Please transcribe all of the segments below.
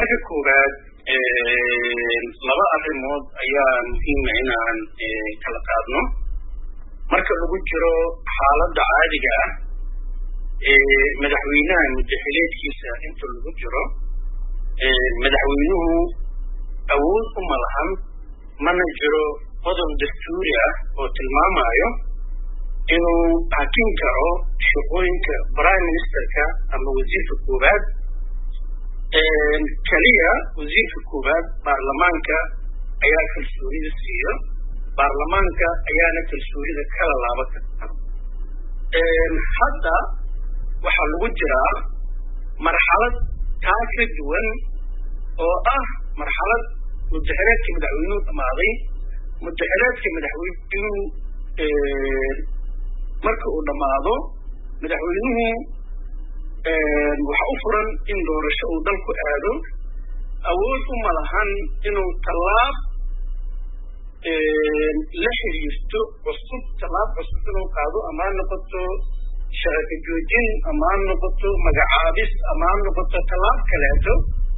marka koowaad laba arrimood ayaa muhiim ah inaan kala qaadno marka lagu jiro xaaladda caadiga ah madaxweynaha muddaxileedkiisa inta lagu jiro madaxweynuhu awood uma lahan mana jiro qodob dastuuri ah oo tilmaamayo inuu hakin karo shaqooyinka prime ministerka ama wasiirka koowaad kaliya wasiirka koowaad baarlamaanka ayaa kalsoonida siiyo baarlamaanka ayaana kalsoonida kala laaban karta hadda waxaa lagu jiraa marxalad taa ka duwan oo ah marxalad muddaxileedka madaxweynuhu dhamaaday muddaxileedka madaxweynuhu marka uu dhamaado madaxweynuhu waxa u furan in doorasho uu dalku aado awood uma lahan inuu tallaab la xiriirto tallaab cusub inuu qaado ama ha noqoto shaqo joojin ama ha noqoto magacaabis ama ha noqoto tallaab kaleeto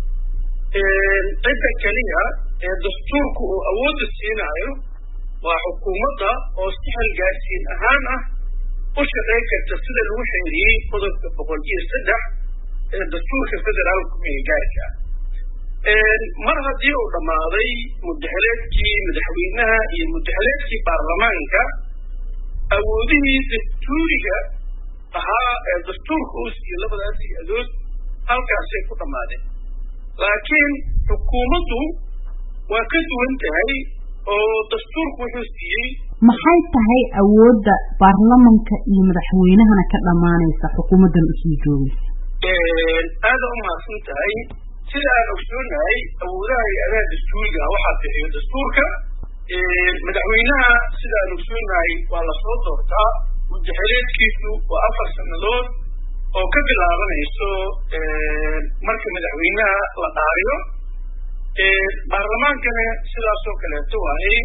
cidda keliya ee dastuurku uu awoodda siinayo waa xukuumadda oo si xilgaarsiin ahaan ah u shaqayn karta sida lagu xeeriyey qodobka 103 ee dastuurka federaalka meelgaarka mar haddii uu dhamaaday muddaxileedkii madaxweynaha iyo muddaxileedkii baarlamaanka awoodihii dastuuriga ahaa ee dastuurka uu siiyey labadaasi adood halkaasay ku dhammaadeen laakiin xukuumaddu waa ka duwan tahay oo dastuurku wuxuu siiyey maxay tahay awoodda baarlamanka iyo madaxweynahana ka dhamaanaysa xukuumaddan usii joogaysa aada u mahadsan tahay sida aan ogsoonahay awoodaha hay-adaha dastuuriga waxaa bixiyo dastuurka madaxweynaha sida aan ogsoonahay waa lasoo doortaa muddaxileedkiisu waa 4 sannadood oo ka bilaabanayso marka madaxweynaha la dhaariyo baarlamaankana sidaasoo kaleeto waaye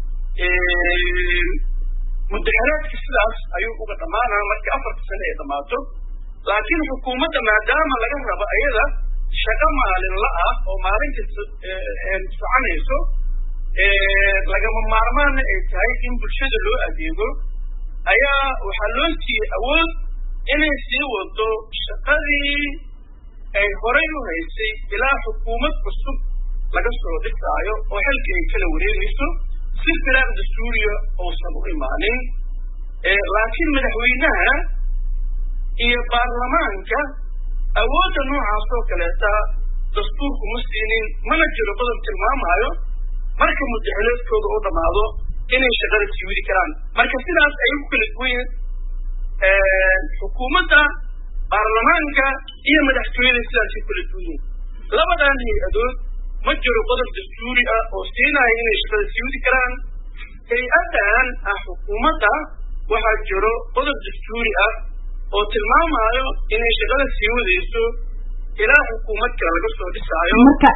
muddaxileedka sidaas ayuu uga dhamaanaa markii 4 sano ay dhamaato laakiin xukuumadda maadaama laga rabo ayada shaqo maalinla ah oo maalinta soconayso lagama maarmaana ay tahay in bulshada loo adeego ayaa waxaa loo siiyey awood inay sii wado shaqadii ay horay u haysay ilaa xukuumad cusub laga soo dhisaayo oo xilka ay kala wareegayso si firaaq dastuuriya uusan u imaanin laakiin madaxweynaha iyo baarlamaanka awoodda noocaas oo kaleeta dastuurku ma siinin mana jiro qodob tilmaamayo marka muddaxileedkooda u dhamaado inay shaqada sii wadi karaan marka sidaas ayay ku kala duwan yihiin xukuumadda baarlamaanka iyo madaxtooyada sidaasay kula duwan yihiin labadan hay-adood ma jiro qodob dastuuri ah oo siinaya inay shaqada sii wadi karaan hay-addan ah xukuumadda waxaa jiro qodob dastuuri ah oo tilmaamayo inay shaqada sii wadayso ilaa xukuumad kale laga soo dhisaayo marka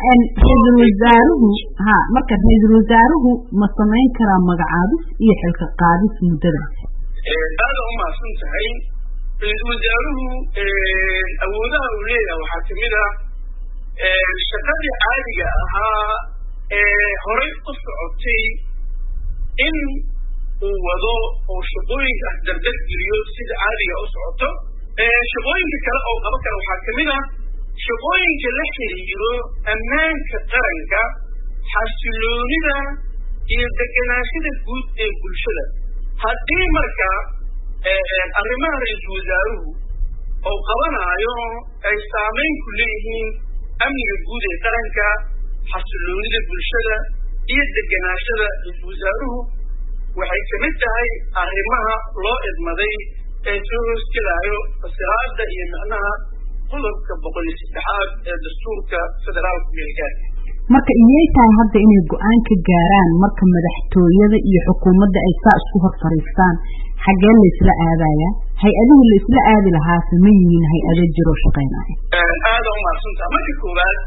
ra-iisul wasaaruhu ma samayn karaa magacaabis iyo xilka qaadis muddadaas aada u mahadsan tahay ra-iisul wasaaruhu awoodaha uu leeyahay waxaa kamid ah shaqadii caadiga ahaa horay u socotay in uu wado oo shaqooyinkaas dardar geliyo sida caadiga u socoto shaqooyinka kale oo qaban kara waxaa kamid ah shaqooyinka la xiriiro ammaanka qaranka xasiloonida iyo deganaashada guud ee bulshada haddii marka arrimaha ra-iisul wasaaruhu oo qabanayo ay saameyn ku leeyihiin amniga guud ee qaranka xasiloonida bulshada iyo deganaashada ra-iisul wasaaruhu waxay kamid tahay arrimaha loo idmaday ee soo hoosgelaayo fasiraadda iyo macnaha qodobka 103 ee dastuurka federaalka meelgaarka marka iyay tahay hadda inay go-aan ka gaaraan marka madaxtooyada iyo xukuumadda ay saa isku hor fariistaan xaggee la isla aadaya hay-adihii la isla aadi lahaase ma yihiin hay-ado jiro shaqaynaya aada u mahadsantaha marka koowaad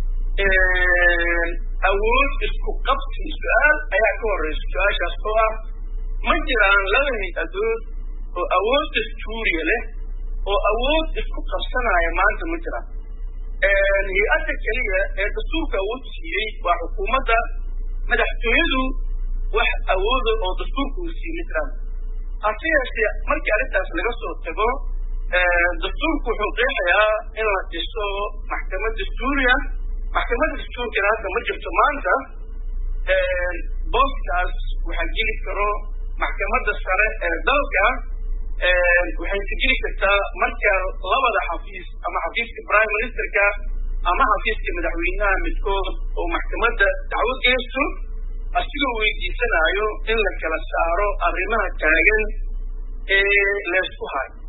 awood isku qabsi su-aal ayaa ka horeysa su-aashaas oo ah ma jiraan laba hay-adood oo awood dastuuriya leh oo awood isku qabsanaya maanta ma jiraan hay-adda keliya ee dastuurka awood siiyey waa xukuumadda madaxtooyadu wax awooda oo dastuurka uu siiyey trump hase yeeshee markii arrintaas laga soo tago dastuurku wuxuu qeexayaa in la dhiso maxkamad dastuuriya maxkamadda dastuurkana hadda ma jirto maanta booskaas waxaa geli karo maxkamadda sare ee dalka waxay tijiri kartaa marka labada xafiis ama xafiiska prime ministerka ama xafiiska madaxweynaha midkood oo maxkamadda dacwad geysto asigoo weydiisanayo in la kala saaro arrimaha taagan ee laysku hayo